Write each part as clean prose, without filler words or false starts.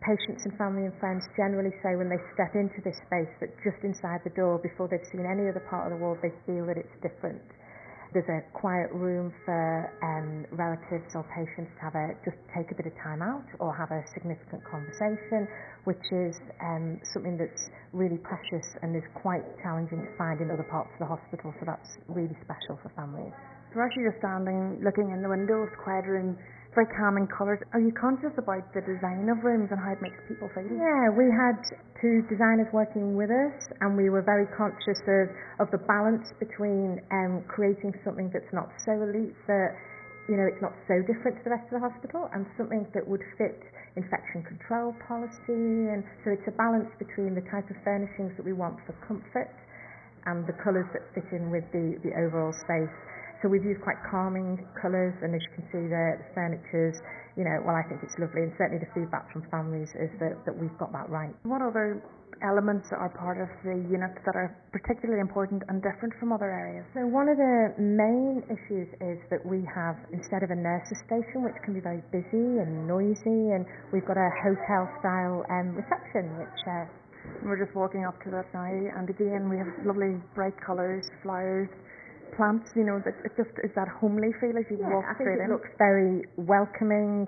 patients and family and friends generally say when they step into this space that just inside the door, before they've seen any other part of the ward, they feel that it's different. There's a quiet room for relatives or patients to just take a bit of time out or have a significant conversation, which is something that's really precious and is quite challenging to find in other parts of the hospital, so that's really special for families. So actually you're standing looking in the window, it's a quiet room, very calming colours. Are you conscious about the design of rooms and how it makes people feel? Yeah, we had two designers working with us, and we were very conscious of the balance between creating something that's not so elite that, you know, it's not so different to the rest of the hospital, and something that would fit infection control policy. And so it's a balance between the type of furnishings that we want for comfort and the colours that fit in with the overall space. So we've used quite calming colours, and as you can see the furniture's, you know, well, I think it's lovely, and certainly the feedback from families is that we've got that right. What other elements are part of the unit that are particularly important and different from other areas? So one of the main issues is that we have, instead of a nurse's station, which can be very busy and noisy, and we've got a hotel-style reception, which... We're just walking up to that now, and again we have lovely bright colours, flowers, plants, you know, it just is that homely feel as you walk straight in. It looks very welcoming.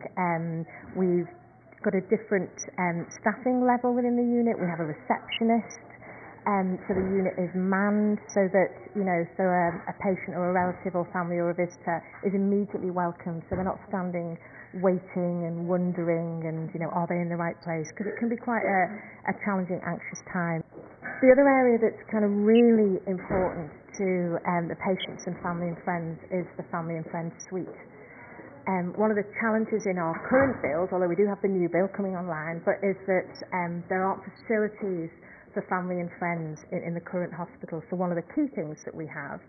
We've got a different staffing level within the unit. We have a receptionist, so the unit is manned so that, you know, so a patient or a relative or family or a visitor is immediately welcomed, so they're not standing waiting and wondering and, you know, are they in the right place, because it can be quite a challenging, anxious time. The other area that's kind of really important to the patients and family and friends is the family and friends suite. One of the challenges in our current build, although we do have the new build coming online, but is that there aren't facilities for family and friends in the current hospital. So one of the key things that we have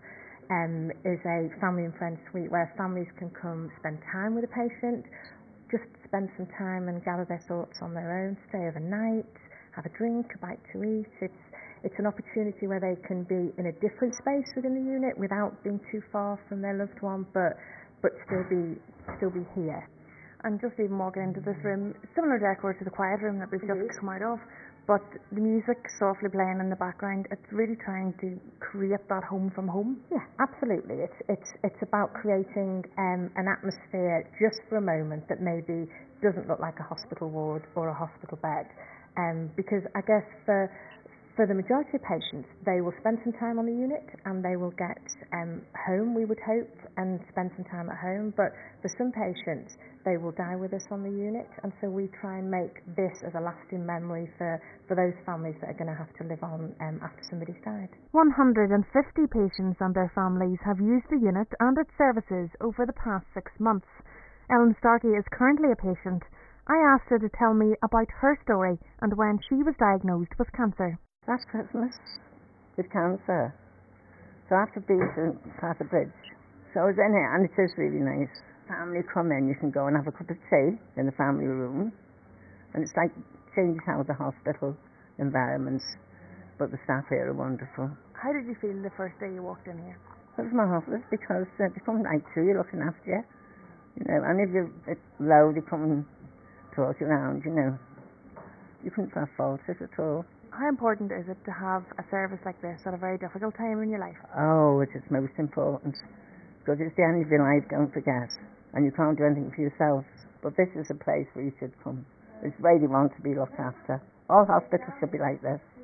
is a family and friends suite where families can come spend time with a patient, just spend some time and gather their thoughts on their own, stay overnight, have a drink, a bite to eat. It's an opportunity where they can be in a different space within the unit without being too far from their loved one, but still be here. And just even walking into this room, similar decor to the quiet room that we've just come out of, but the music softly playing in the background, it's really trying to create that home from home. Yeah, absolutely. It's about creating an atmosphere just for a moment that maybe doesn't look like a hospital ward or a hospital bed, because I guess for the majority of patients, they will spend some time on the unit and they will get home, we would hope, and spend some time at home. But for some patients, they will die with us on the unit, and so we try and make this as a lasting memory for those families that are going to have to live on after somebody's died. 150 patients and their families have used the unit and its services over the past 6 months. Ellen Starkey is currently a patient. I asked her to tell me about her story and when she was diagnosed with cancer. Last Christmas with cancer. So after being to Carter Bridge. So I was in here, and it is really nice. Family come in, you can go and have a cup of tea in the family room, and it's like changes out of the hospital environments, but the staff here are wonderful. How did you feel the first day you walked in here? It was marvellous, because they come right to you, looking after you, you know, and if you're a bit low, they come and talk you around, you know. You couldn't have fault it at all. How important is it to have a service like this at a very difficult time in your life? Oh, it is most important, because it's the end of your life, don't forget, and you can't do anything for yourself. But this is a place where you should come. It's where you want to be looked after. All hospitals should be like this.